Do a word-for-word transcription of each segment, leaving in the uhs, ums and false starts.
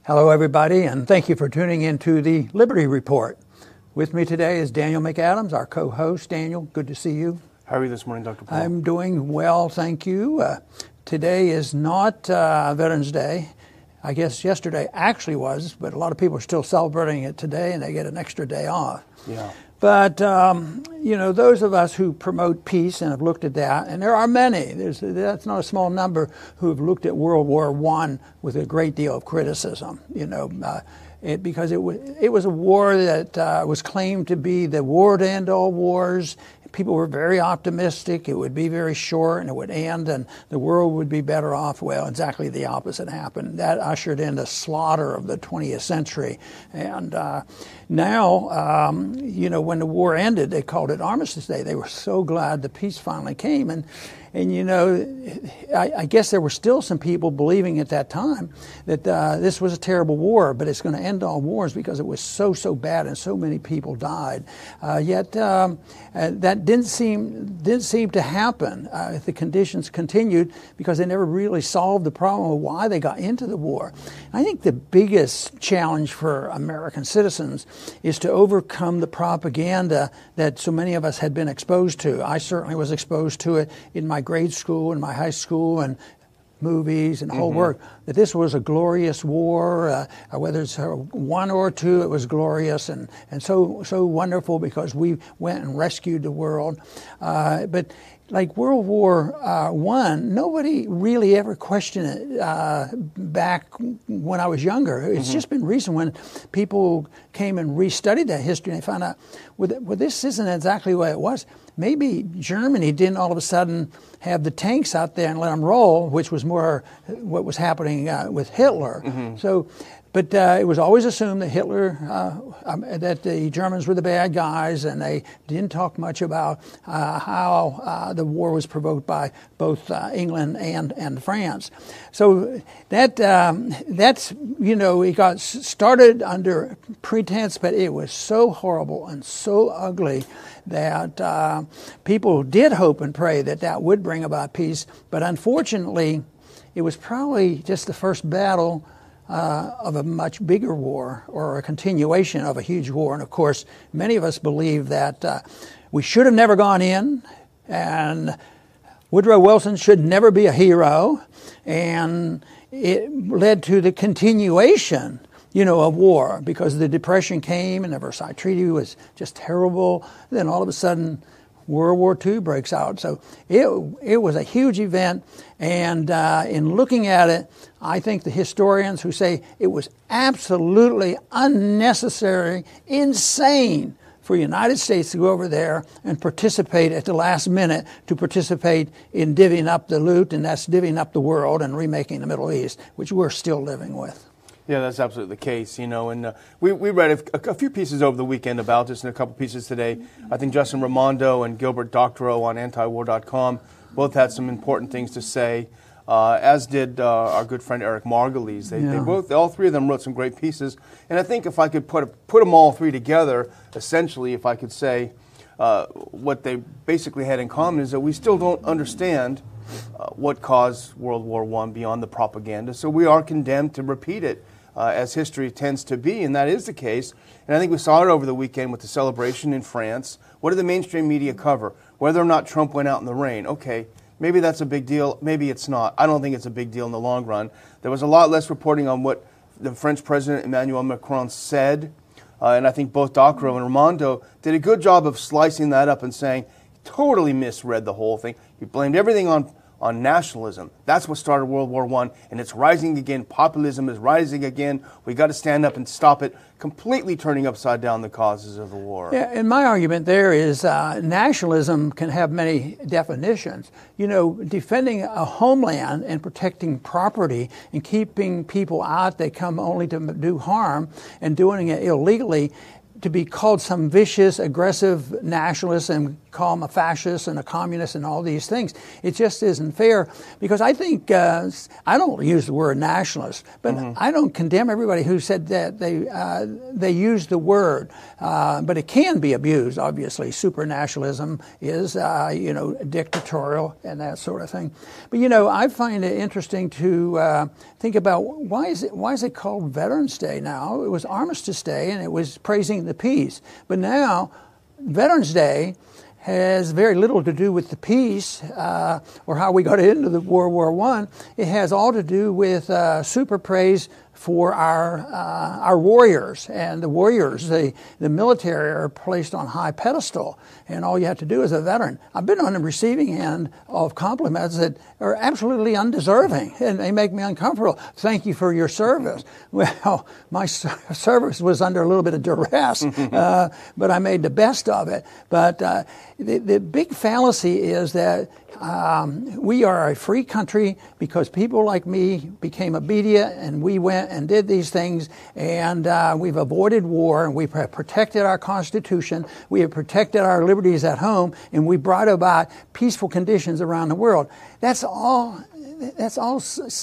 Hello, everybody, and thank you for tuning in to the Liberty Report. With me today is Daniel McAdams, our co-host. Daniel, good to see you. How are you this morning, Doctor Paul? I'm doing well, thank you. Uh, today is not uh, Veterans Day. I guess yesterday actually was, but a lot of people are still celebrating it today, and they get an extra day off. Yeah. But, um, you know, those of us who promote peace and have looked at that, and there are many, there's, that's not a small number, who have looked at World War One with a great deal of criticism, you know, uh, it, because it was, it was a war that uh, was claimed to be the war to end all wars. People were very optimistic. It would be very short and it would end and the world would be better off. Well, exactly the opposite happened. That ushered in the slaughter of the twentieth century. And uh, now, um, you know, when the war ended, they called it Armistice Day. They were so glad the peace finally came. And, and you know, I, I guess there were still some people believing at that time that uh, this was a terrible war, but it's going to end all wars because it was so, so bad and so many people died. Uh, yet um, uh, that didn't seem didn't seem to happen. Uh, the conditions continued because they never really solved the problem of why they got into the war. I think the biggest challenge for American citizens is to overcome the propaganda that so many of us had been exposed to. I certainly was exposed to it in my grade school, in my high school, and movies and the whole Mm-hmm. work, that this was a glorious war, uh, whether it's uh, one or two, it was glorious and, and so so wonderful because we went and rescued the world. Uh, but like World War uh, One, nobody really ever questioned it uh, back when I was younger. It's mm-hmm. just been recent when people came and restudied that history and they found out, well, well, this isn't exactly what it was. Maybe Germany didn't all of a sudden have the tanks out there and let them roll, which was more what was happening uh, with Hitler. Mm-hmm. So, but uh, it was always assumed that Hitler, uh, um, that the Germans were the bad guys, and they didn't talk much about uh, how uh, the war was provoked by both uh, England and, and France. So that um, that's, you know, it got started under pretense, but it was so horrible and so ugly that uh, people did hope and pray that that would bring about peace. But unfortunately, it was probably just the first battle uh, of a much bigger war or a continuation of a huge war. And of course, many of us believe that uh, we should have never gone in, and Woodrow Wilson should never be a hero, and it led to the continuation, you know, of war, because the Depression came and the Versailles Treaty was just terrible. Then all of a sudden, World War Two breaks out. So it it was a huge event, and uh, in looking at it, I think the historians who say it was absolutely unnecessary, insane for the United States to go over there and participate at the last minute to participate in divvying up the loot, and that's divvying up the world and remaking the Middle East, which we're still living with. Yeah, that's absolutely the case, you know, and uh, we, we read a, a few pieces over the weekend about this and a couple pieces today. I think Justin Raimondo and Gilbert Doctorow on anti war dot com both had some important things to say, uh, as did uh, our good friend Eric Margulies. They, yeah. they both, all three of them wrote some great pieces, and I think if I could put, a, put them all three together, essentially, if I could say uh, what they basically had in common is that we still don't understand uh, what caused World War One beyond the propaganda, so we are condemned to repeat it. Uh, as history tends to be, and that is the case. And I think we saw it over the weekend with the celebration in France. What did the mainstream media cover? Whether or not Trump went out in the rain. Okay, maybe that's a big deal. Maybe it's not. I don't think it's a big deal in the long run. There was a lot less reporting on what the French President Emmanuel Macron said, uh, and I think both Doctorow and Raimondo did a good job of slicing that up and saying he totally misread the whole thing. He blamed everything on on nationalism. That's what started World War One, and it's rising again. Populism is rising again. We got to stand up and stop it, completely turning upside down the causes of the war. Yeah, and my argument there is uh, nationalism can have many definitions. You know, defending a homeland and protecting property and keeping people out that come only to do harm and doing it illegally, to be called some vicious, aggressive nationalist and call them a fascist and a communist and all these things. It just isn't fair, because I think, uh, I don't use the word nationalist, but mm-hmm. I don't condemn everybody who said that they uh, they use the word, uh, but it can be abused, obviously. Supranationalism is, uh, you know, dictatorial and that sort of thing. But, you know, I find it interesting to uh, think about why is it why is it called Veterans Day now? It was Armistice Day, and it was praising the peace. But now, Veterans Day has very little to do with the peace uh, or how we got into the World War One. It has all to do with uh, super praise for our uh, our warriors, and the warriors, the the military, are placed on high pedestal, and all you have to do as a veteran. I've been on the receiving end of compliments that are absolutely undeserving, and they make me uncomfortable. Thank you for your service. Well, my service was under a little bit of duress, uh, but I made the best of it. But uh, the, the big fallacy is that um, we are a free country because people like me became obedient, and we went and did these things, and uh, we've avoided war, and we've protected our Constitution, we have protected our liberties at home, and we brought about peaceful conditions around the world. That's all. That's all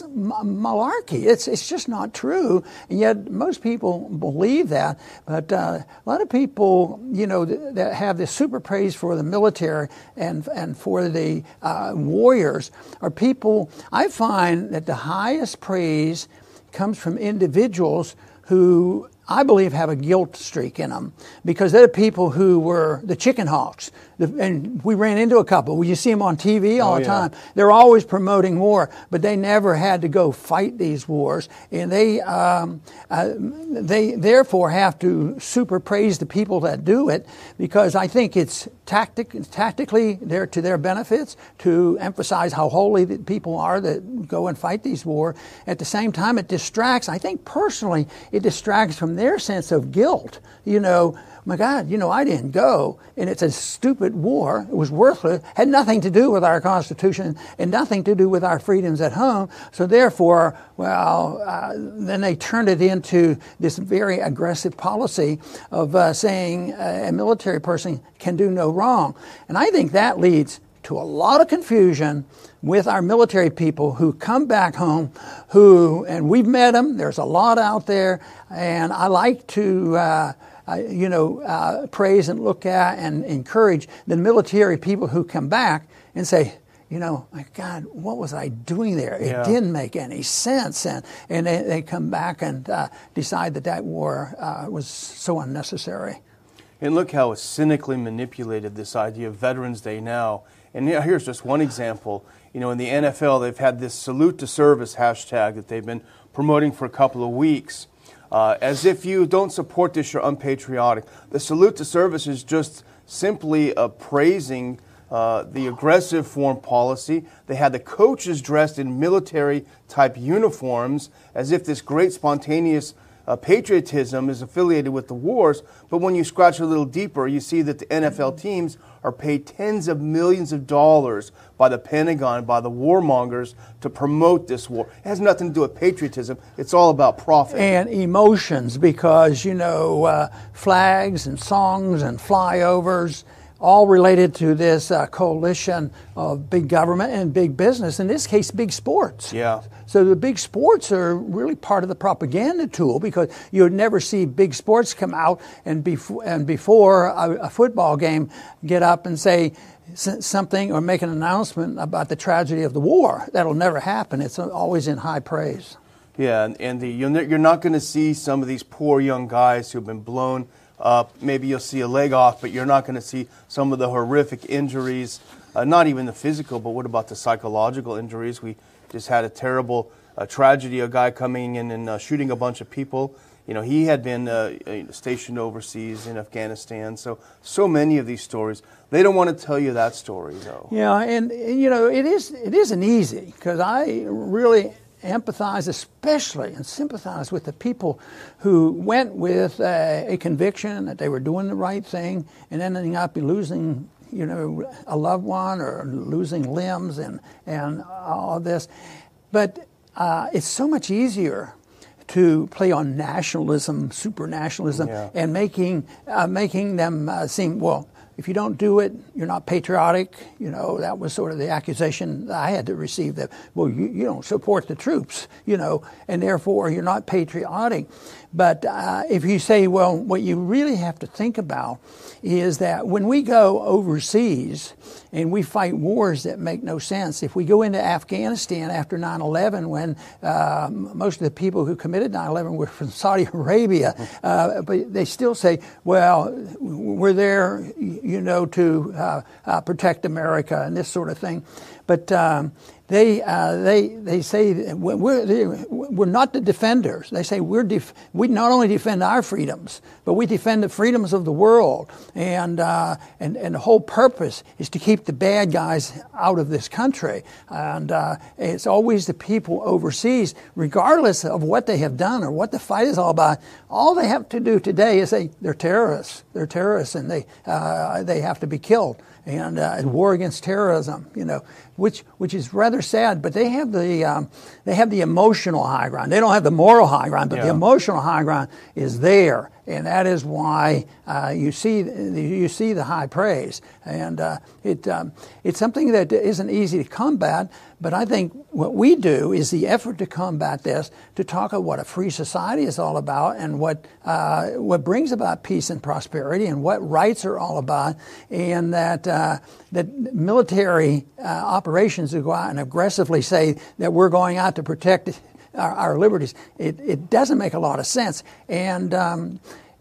malarkey. It's it's just not true, and yet most people believe that. But uh, a lot of people, you know, th- that have this super praise for the military and and for the uh, warriors are people. I find that the highest praise comes from individuals who I believe have a guilt streak in them, because they're people who were the chicken hawks. And we ran into a couple. You see them on T V all oh, the yeah. time. They're always promoting war, but they never had to go fight these wars. And they um, uh, they therefore have to super praise the people that do it, because I think it's tactic, tactically there to their benefits to emphasize how holy the people are that go and fight these wars. At the same time, it distracts. I think personally, it distracts from their sense of guilt. You know, my God, you know, I didn't go, and it's a stupid war. It was worthless, had nothing to do with our Constitution and nothing to do with our freedoms at home. So therefore, well, uh, then they turned it into this very aggressive policy of uh, saying uh, a military person can do no wrong. And I think that leads to a lot of confusion with our military people who come back home, who, and we've met them, there's a lot out there, and I like to, uh, uh, you know, uh, praise and look at and encourage the military people who come back and say, you know, my God, what was I doing there? It yeah. didn't make any sense. And, and they, they come back and uh, decide that that war uh, was so unnecessary. And look how it's cynically manipulated, this idea of Veterans Day now. And here's just one example. You know, in the N F L, they've had this salute to service hashtag that they've been promoting for a couple of weeks. Uh, as if you don't support this, you're unpatriotic. The salute to service is just simply uh, praising uh, the aggressive foreign policy. They had the coaches dressed in military-type uniforms as if this great spontaneous Uh, patriotism is affiliated with the wars, but when you scratch a little deeper, you see that the N F L teams are paid tens of millions of dollars by the Pentagon, by the warmongers, to promote this war. It has nothing to do with patriotism. It's all about profit. And emotions, because, you know, uh, flags and songs and flyovers, all related to this uh, coalition of big government and big business, in this case, big sports. Yeah. So the big sports are really part of the propaganda tool, because you would never see big sports come out and, bef- and before a, a football game get up and say something or make an announcement about the tragedy of the war. That'll never happen. It's always in high praise. Yeah, and, and the, you're not going to see some of these poor young guys who've been blown up. Maybe you'll see a leg off, but you're not going to see some of the horrific injuries, uh, not even the physical, but what about the psychological injuries? We just had a terrible uh, tragedy, a guy coming in and uh, shooting a bunch of people. You know, he had been uh, stationed overseas in Afghanistan. So, so many of these stories. They don't want to tell you that story, though. Yeah, and, and you know, it is it isn't easy, because I really empathize especially and sympathize with the people who went with uh, a conviction that they were doing the right thing and ending up losing, you know, a loved one or losing limbs and, and all this. But uh, it's so much easier to play on nationalism, supranationalism, Yeah. and making uh, making them uh, seem, well, if you don't do it, you're not patriotic. You know, that was sort of the accusation that I had to receive, that, well, you, you don't support the troops, you know, and therefore you're not patriotic. But uh, if you say, well, what you really have to think about is that when we go overseas and we fight wars that make no sense, if we go into Afghanistan after nine eleven, when uh, most of the people who committed nine eleven were from Saudi Arabia, uh, but they still say, well, we're there, you know, to uh, uh, protect America and this sort of thing. But um, they uh, they they say we're we're not the defenders. They say we're def- we not only defend our freedoms, but we defend the freedoms of the world. And uh, and and the whole purpose is to keep the bad guys out of this country. And uh, it's always the people overseas, regardless of what they have done or what the fight is all about. All they have to do today is say they're terrorists. They're terrorists, and they uh, they have to be killed. And uh, war against terrorism, you know, which which is rather sad. But they have the um, they have the emotional high ground. They don't have the moral high ground, but yeah. the emotional high ground is there, and that is why uh, you see you see the high praise. And uh, it um, it's something that isn't easy to combat. But I think what we do is the effort to combat this, to talk about what a free society is all about, and what uh, what brings about peace and prosperity, and what rights are all about, and that uh, that military uh, operations to go out and aggressively say that we're going out to protect our, our liberties, it, it doesn't make a lot of sense. And um,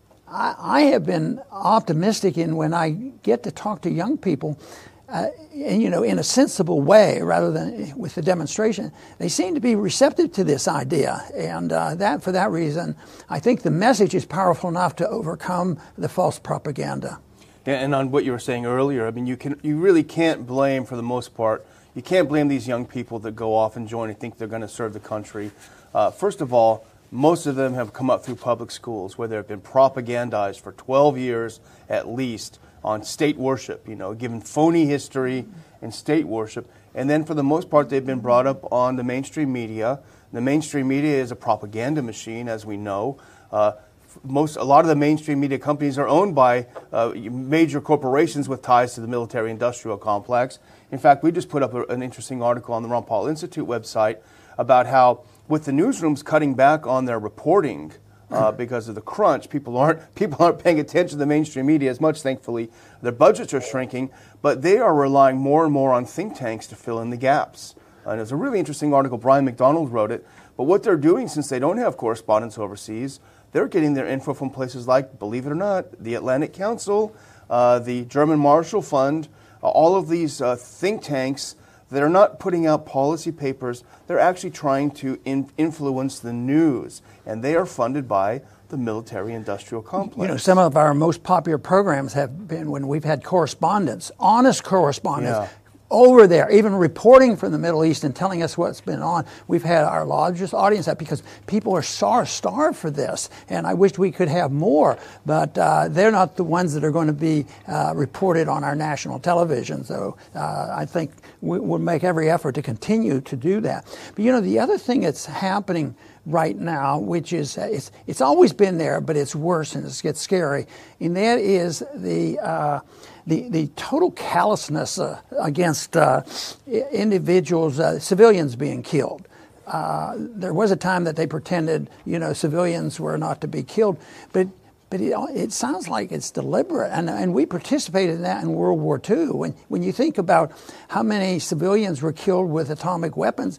I, I have been optimistic in when I get to talk to young people. Uh, and, you know, in a sensible way rather than with the demonstration, they seem to be receptive to this idea. And uh, that, for that reason, I think the message is powerful enough to overcome the false propaganda. And on what you were saying earlier, I mean, you can you really can't blame, for the most part, you can't blame these young people that go off and join and think they're going to serve the country. Uh, first of all, most of them have come up through public schools where they've been propagandized for twelve years at least on state worship, you know, given phony history and state worship. And then for the most part, they've been brought up on the mainstream media. The mainstream media is a propaganda machine, as we know. Uh, most, a lot of the mainstream media companies are owned by uh, major corporations with ties to the military-industrial complex. In fact, we just put up a, an interesting article on the Ron Paul Institute website about how, with the newsrooms cutting back on their reporting, Uh, because of the crunch, people aren't people aren't paying attention to the mainstream media as much, thankfully. Their budgets are shrinking, but they are relying more and more on think tanks to fill in the gaps. And it's a really interesting article. Brian McDonald wrote it. But what they're doing, since they don't have correspondents overseas, they're getting their info from places like, believe it or not, the Atlantic Council, uh, the German Marshall Fund, uh, all of these uh, think tanks. They're not putting out policy papers. They're actually trying to in influence the news, and they are funded by the military-industrial complex. You know, some of our most popular programs have been when we've had correspondence, honest correspondence, Yeah. over there, even reporting from the Middle East and telling us what's been on. We've had our largest audience that because people are star starved for this, and I wish we could have more, but uh, they're not the ones that are going to be uh, reported on our national television. So uh, I think we, we'll make every effort to continue to do that. But you know, the other thing that's happening right now, which is uh, it's it's always been there, but it's worse and it gets scary, and that is the uh, the the total callousness uh, against uh, individuals, uh, civilians being killed. Uh, there was a time that they pretended, you know, civilians were not to be killed, but but it, it sounds like it's deliberate, and and we participated in that in World War Two. When when you think about how many civilians were killed with atomic weapons,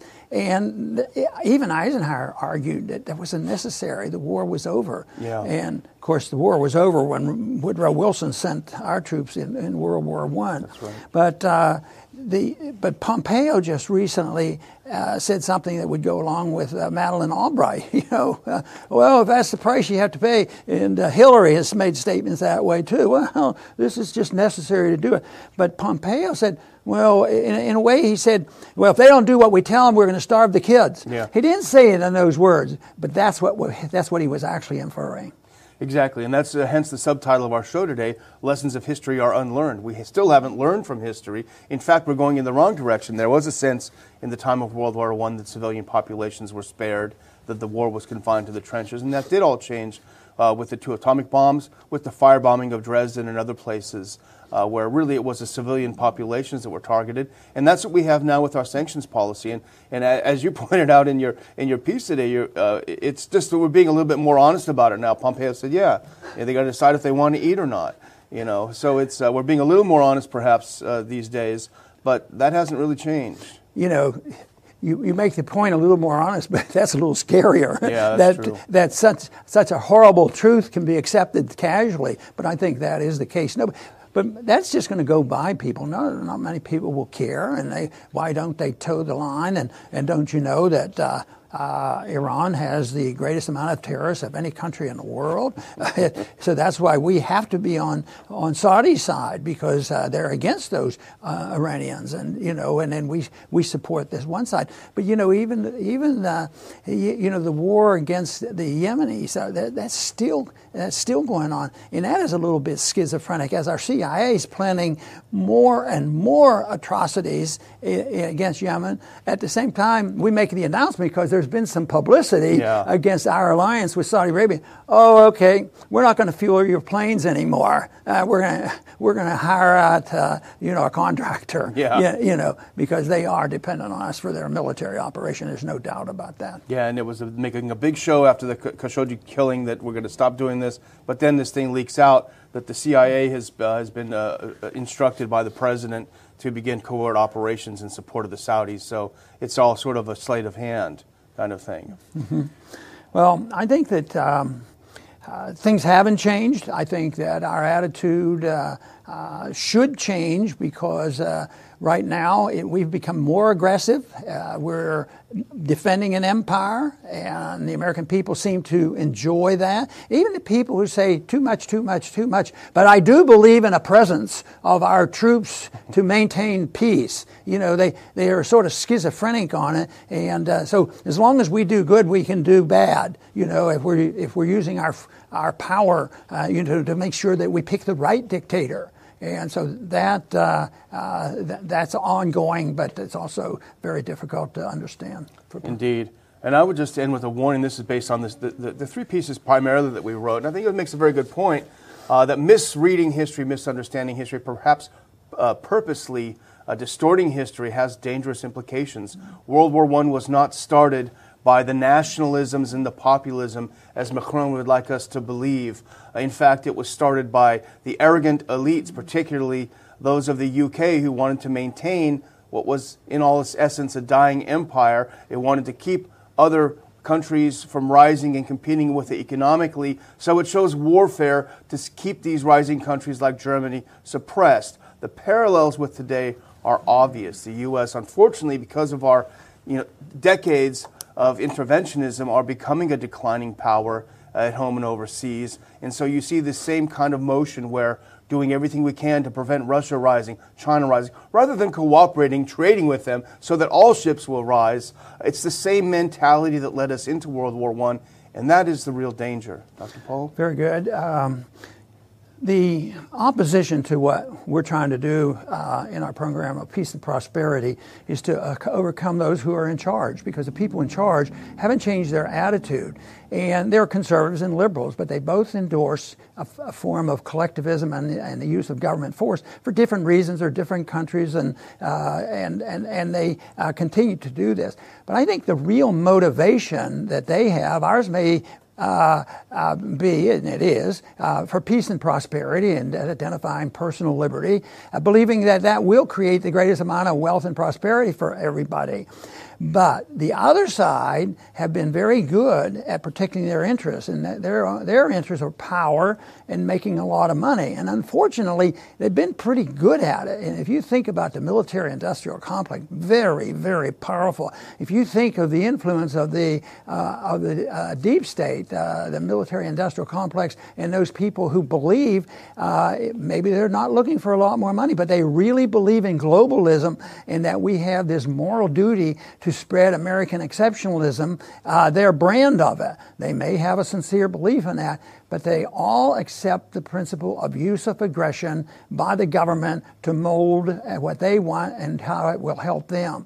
and even Eisenhower argued that that wasn't necessary. The war was over, yeah. and of course the war was over when Woodrow Wilson sent our troops in, in World War One. That's right. But uh, the but Pompeo just recently uh, said something that would go along with uh, Madeleine Albright. You know, uh, well, if that's the price you have to pay, and uh, Hillary has made statements that way too. Well, this is just necessary to do it. But Pompeo said, well, in, in a way, he said, well, if they don't do what we tell them, we're going to starve the kids. Yeah. He didn't say it in those words, but that's what that's what he was actually inferring. Exactly, and that's uh, hence the subtitle of our show today, Lessons of History Are Unlearned. We still haven't learned from history. In fact, we're going in the wrong direction. There was a sense in the time of World War One that civilian populations were spared that the war was confined to the trenches. And that did all change uh, with the two atomic bombs, with the firebombing of Dresden and other places uh, where really it was the civilian populations that were targeted. And that's what we have now with our sanctions policy. And, and as you pointed out in your in your piece today, you're, uh, it's just that we're being a little bit more honest about it now. Pompeo said, yeah, yeah they got to decide if they want to eat or not. You know, so it's uh, we're being a little more honest perhaps uh, these days, but that hasn't really changed. You know, you, you make the point a little more honest, but that's a little scarier. Yeah, that's that true. that such such a horrible truth can be accepted casually, but I think that is the case. No, but that's just going to go by people. No, not many people will care, and they why don't they toe the line? And and don't you know that? Uh, Uh, Iran has the greatest amount of terrorists of any country in the world. So that's why we have to be on, on Saudi's side, because uh, they're against those uh, Iranians. And, you know, and then we we support this one side. But, you know, even, even uh, you, you know, the war against the Yemenis, uh, that, that's still that's still going on. And that is a little bit schizophrenic, as our C I A is planning more and more atrocities I- against Yemen. At the same time, we make the announcement because there's been some publicity yeah. against our alliance with Saudi Arabia. Oh, okay, we're not going to fuel your planes anymore. Uh, we're going to we're going to hire out uh, you know a contractor. Yeah. yeah, you know because they are dependent on us for their military operation. There's no doubt about that. Yeah, and it was a, making a big show after the Khashoggi killing that we're going to stop doing this. But then this thing leaks out that the C I A has uh, has been uh, instructed by the president to begin covert operations in support of the Saudis. So it's all sort of a sleight of hand kind of thing. Mm-hmm. Well, I think that um, uh, things haven't changed. I think that our attitude uh, uh, should change because uh, right now it, we've become more aggressive. Uh, we're defending an empire, and the American people seem to enjoy that. Even the people who say too much, too much, too much. But I do believe in a presence of our troops to maintain peace. You know, they, they are sort of schizophrenic on it. And uh, so as long as we do good, we can do bad. You know, if we're, if we're using our, our power uh, you know, to make sure that we pick the right dictator. And so that uh, uh, th- that's ongoing, but it's also very difficult to understand. Indeed. And I would just end with a warning. This is based on this, the, the, the three pieces primarily that we wrote. And I think it makes a very good point uh, that misreading history, misunderstanding history, perhaps uh, purposely uh, distorting history has dangerous implications. World War One was not started by the nationalisms and the populism, as Macron would like us to believe. In fact, it was started by the arrogant elites, particularly those of the U K, who wanted to maintain what was, in all its essence, a dying empire. It wanted to keep other countries from rising and competing with it economically. So it shows warfare to keep these rising countries like Germany suppressed. The parallels with today are obvious. The U S, unfortunately, because of our you know, decades of interventionism, are becoming a declining power at home and overseas. And so you see the same kind of motion where doing everything we can to prevent Russia rising, China rising, rather than cooperating, trading with them so that all ships will rise. It's the same mentality that led us into World War One, and that is the real danger. Doctor Paul? Very good. Um, The opposition to what we're trying to do uh, in our program of Peace and Prosperity is to uh, overcome those who are in charge, because the people in charge haven't changed their attitude. And they're conservatives and liberals, but they both endorse a, a form of collectivism and, and the use of government force for different reasons or different countries, and uh, and, and, and they uh, continue to do this. But I think the real motivation that they have, ours may Uh, uh, be, and it is, uh, for peace and prosperity and uh, identifying personal liberty, uh, believing that that will create the greatest amount of wealth and prosperity for everybody. But the other side have been very good at protecting their interests, and their their interests are power and making a lot of money. And unfortunately, they've been pretty good at it. And if you think about the military-industrial complex, very, very powerful. If you think of the influence of the uh, of the uh, deep state, uh, the military-industrial complex, and those people who believe uh, maybe they're not looking for a lot more money, but they really believe in globalism and that we have this moral duty to spread American exceptionalism, uh, their brand of it. They may have a sincere belief in that, but they all accept the principle of use of aggression by the government to mold what they want and how it will help them.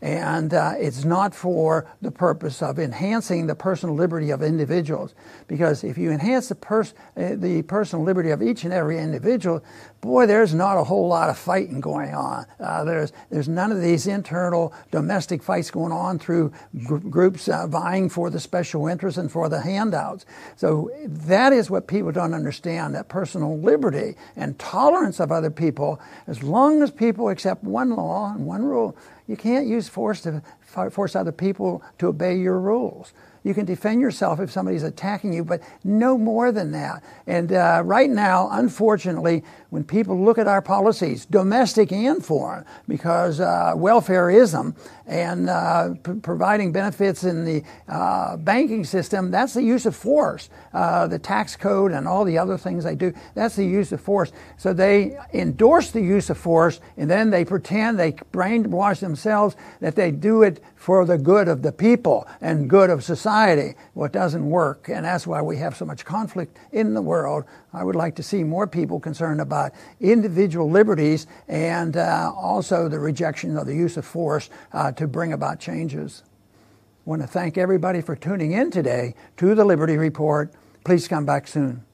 and uh, it's not for the purpose of enhancing the personal liberty of individuals. Because if you enhance the, pers- uh, the personal liberty of each and every individual, boy, there's not a whole lot of fighting going on. Uh, there's there's none of these internal domestic fights going on through gr- groups uh, vying for the special interests and for the handouts. So that is what people don't understand, that personal liberty and tolerance of other people. As long as people accept one law and one rule, you can't use force to force other people to obey your rules. You can defend yourself if somebody's attacking you, but no more than that. And uh, right now, unfortunately, when people look at our policies, domestic and foreign, because uh, welfareism and uh, p- providing benefits in the uh, banking system, that's the use of force. Uh, the tax code and all the other things they do, that's the use of force. So they endorse the use of force, and then they pretend, they brainwash themselves that they do it for the good of the people and good of society. Well, it doesn't work, and that's why we have so much conflict in the world. I would like to see more people concerned about individual liberties and uh, also the rejection of the use of force uh, to bring about changes. I want to thank everybody for tuning in today to the Liberty Report. Please come back soon.